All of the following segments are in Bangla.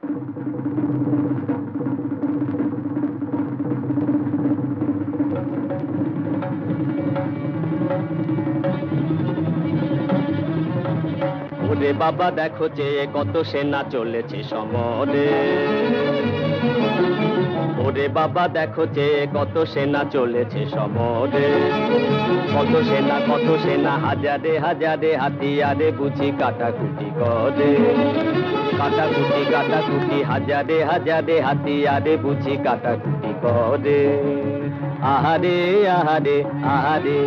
ওরে বাবা দেখো যে কত সেনা চলেছে সমরে, ওরে বাবা দেখো যে কত সেনা চলেছে সমরে, কত সেনা হাজারে হাজারে হাতিয়ারে বুঝি কাটাকুটি করে, কাটাকুটি হাজারে হাজারে হাতিয়ারে বুঝি কাটাকুটি করে। আহারে আহারে আহারে,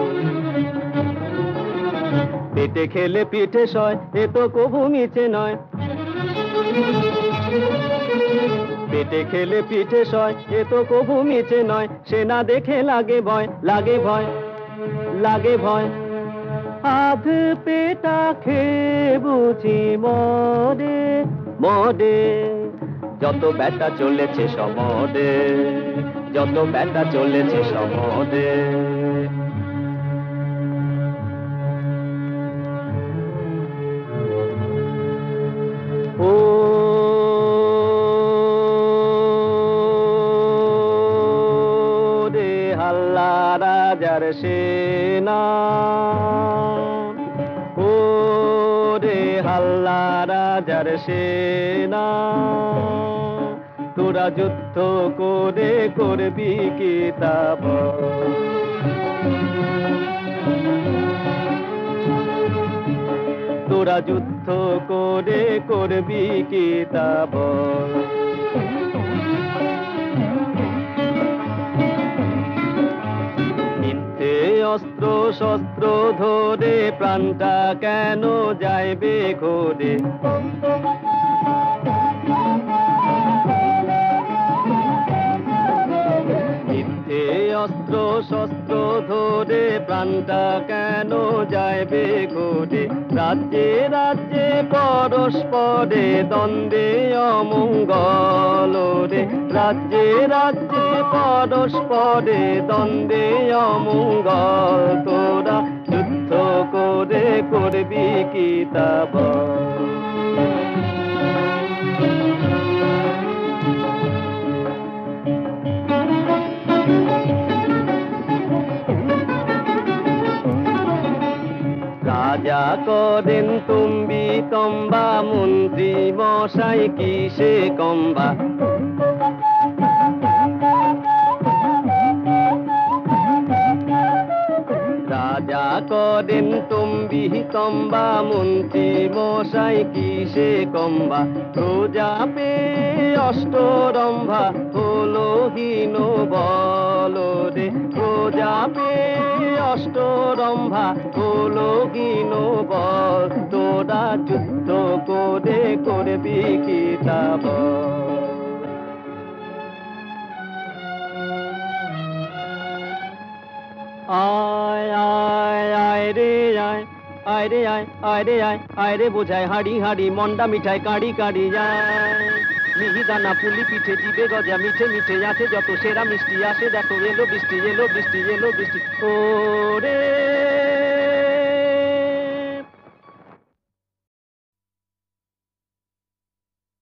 পেটে খেলে পিঠে সয় এ তো কবু মিছে নয়, পেটে খেলে পিঠে সয় এ তো কবু মিছে নয়, সেনা দেখে লাগে ভয় লাগে ভয় লাগে ভয়। আধ পেটা খেয়ে বুঝি মরে মরে, যত ব্যাটা চলেছে সমরে, যত ব্যাটা চলেছে সমরে। ও রে হাল্লা রাজার সেনা, ও রে হাল্লা রাজার সেনা, তোরা যুদ্ধ করে করবি কি তা বল, তোরা যুদ্ধ করে করবি কি তা বল। মিথ্যে অস্ত্র শস্ত্র ধরে প্রাণটা কেন যাইবে ঘোরে, মিথ্যে অস্ত্র শস্ত্র ধরে প্রাণটা কেন যাইবে ঘোরে। রাজ্যে রাজ্যে পরস্পরে দ্বন্দ্বে অমঙ্গল রে, রাজ্যে রাজ্যে পরস্পরে দ্বন্দ্বে অমঙ্গল, তোরা যুদ্ধ করে করবি কি তা বল। রাজা করেন তুমি তম্বা, মন্ত্রী মশাই কিসে কম্বা, রাজা করেন তুমি তম্বা, মন্ত্রী মশাই কিসে কম্বা। প্রজা পে অষ্টরম্ভা হলো হীন বল রে, প্রজা পে অষ্টরম্ভা হলো হীন বল, তোরা যুদ্ধ করে করবি কি তা বল। আয় আয় আয় রে আয়, আয় রে আয়, আয় রে আয়, আয় রে বোঝায় হাড়ি হাড়ি, মন্ডা মিঠাই কাড়ি কাড়ি যায়। মিহিদানা পুলি পিঠে জিবে গজা মিঠে মিঠে আছে যত, সেরা মিষ্টি আসে দেখো, এলো বৃষ্টি এলো বৃষ্টি এলো বৃষ্টি। ও রে